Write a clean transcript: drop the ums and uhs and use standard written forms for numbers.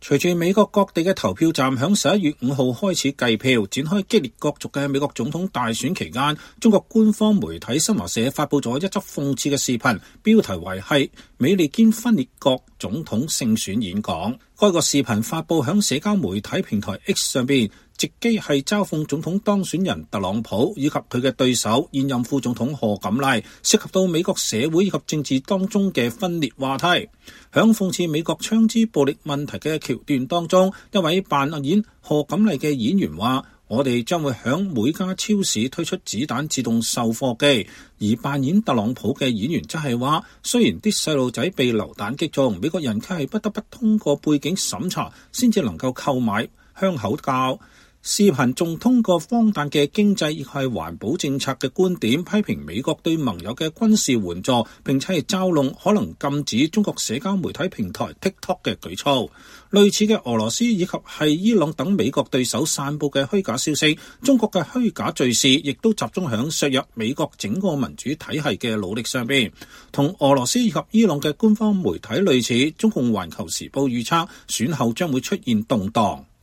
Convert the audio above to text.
隨住美國各地嘅投票站響11月5號開始計票，展開激烈角逐嘅美國總統大選期間，中國官方媒體新華社發佈咗一則諷刺嘅視頻，標題為係美利堅分裂國總統勝選演講。該個視頻發佈響社交媒體平台 X 上邊，直擊係嘲諷總統當選人特朗普以及佢嘅對手現任副總統賀錦麗，涉及到美國社會以及政治當中嘅分裂話題。響諷刺美國槍支暴力問題嘅橋段當中，一位扮演賀錦麗嘅演員話：我哋將會響每家超市推出子彈自動售貨機。而扮演特朗普嘅演員則係話，雖然啲細路仔被流彈擊中，美國人卻係不得不通過背景審查先至能夠購買香口膠。視頻仲通過荒誕嘅經濟亦係環保政策嘅觀點，批評美國對盟友嘅軍事援助，並且係嘲弄可能禁止中國社交媒體平台 TikTok 嘅舉措。類似嘅俄羅斯以及係伊朗等美國對手散佈嘅虛假消息，中國嘅虛假敘事亦都集中響削弱美國整個民主體系嘅努力上邊。同俄羅斯以及伊朗嘅官方媒體類似，中共環球時報預測選後將會出現動盪。